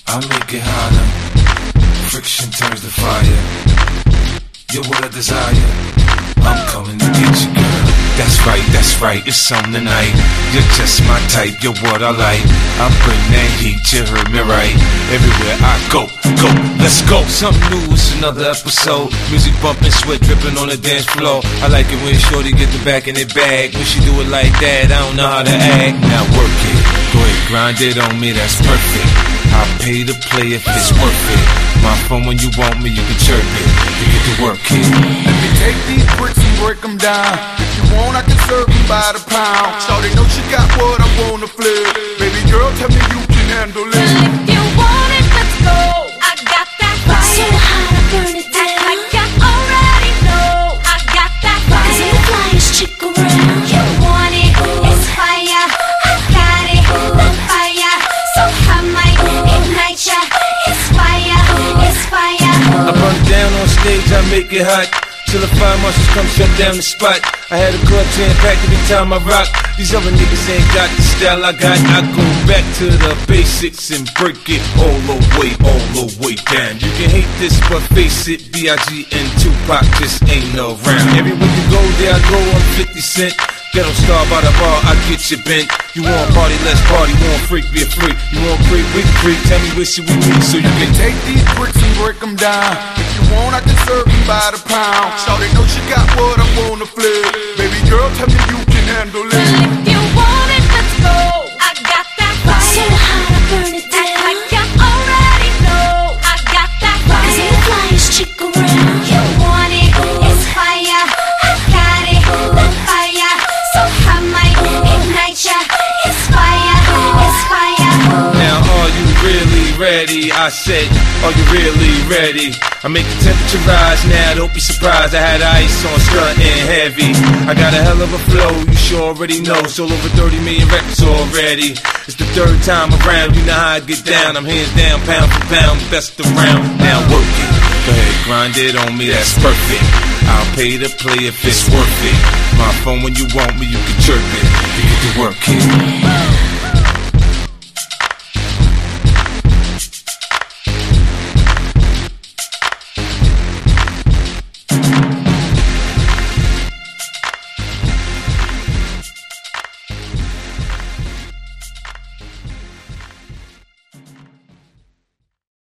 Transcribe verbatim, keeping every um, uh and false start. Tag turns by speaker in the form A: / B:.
A: I'll make it hotter. Friction turns to fire. You're what I desire. I'm coming to get you, girl. That's right, that's right, it's on tonight. You're just my type, you're what I like. I bring that heat, you heard me right. Everywhere I go, go, let's go. Something new, it's another episode. Music bumping, sweat dripping on the dance floor. I like it when shorty get the back in the bag. When she do it like that, I don't know how to act. Now work it, go ahead, grind it on me, that's perfect. I'll pay to play if it's worth it. My phone when you want me, you can chirp it. You get to work it.
B: Let me take these bricks and break them down. If you want, I can serve them by the pound. Shawty know she got what I wanna flip. Baby girl, tell me you can handle it.
C: Well, if you want it, let's go. I got that fire. So hot, I burn it down. Act like I already know. I got that fire. 'Cause I'm the flyest chick around. You want it, it's fire. I got it, the fire. So I might ignite ya. It's fire, it's fire.
A: I burn it down on stage, I make it hot. Till the fire marshals come shut down the spot. I had a club jam packed every time I rock. These other niggas ain't got the style I got. I go back to the basics and break it all the way, all the way down. You can hate this, but face it, B I G and Tupac just ain't around. Everywhere you go, there I go, I'm fifty cent. Ghetto star by the bar, I get you bent. You want party, let's party. You want freak, be a freak. You want freak, we can freak. Tell me what should we need so you can
B: take these bricks and break them down. If you want, I can serve them by the pound. Shawty know she got what I wanna flip. Baby girl, tell me you can handle it.
C: Well, if you want it, let's go. I got that fire. So hot, I burn it down. Act like I already know. I got that fire. 'Cause I'm the flyest chick around. You want it, it's fire. I got it, the fire. So I might ignite ya. It's fire, it's fire.
A: Now are you really ready? I said, are you really ready? I make the temperature rise now, don't be surprised. I had ice on, stuntin' heavy. I got a hell of a flow, you sure already know. Sold over thirty million records already. It's the third time around, you know how I get down. I'm hands down, pound for pound, best around. Now work it, go ahead, grind it on me, that's perfect. I'll pay to play if it's worth it. My phone when you want me, you can chirp it. You get to work it.